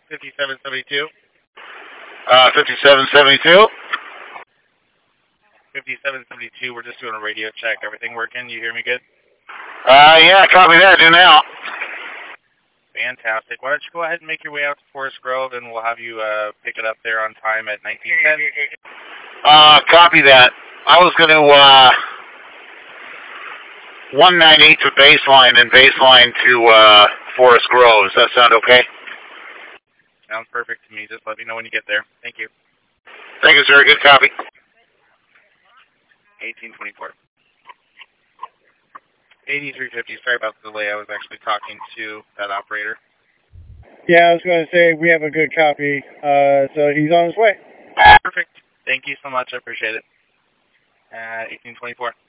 5772. 5772. 5772, we're just doing a radio check. Everything working? You hear me good? Yeah, copy that. Do now. Fantastic. Why don't you go ahead and make your way out to Forest Grove, and we'll have you pick it up there on time at 1910. Copy that. I was going to 198 to Baseline and Baseline to Forest Grove. Does that sound okay? Sounds perfect to me. Just let me know when you get there. Thank you. Thank you, sir. Good copy. 1824. 8350. Sorry about the delay. I was actually talking to that operator. Yeah, I was going to say we have a good copy. So he's on his way. Perfect. Thank you so much. I appreciate it. 1824.